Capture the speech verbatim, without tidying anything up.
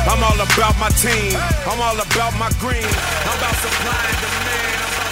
I'm all about my team. I'm all about my green. I'm about supply and demand. I'm about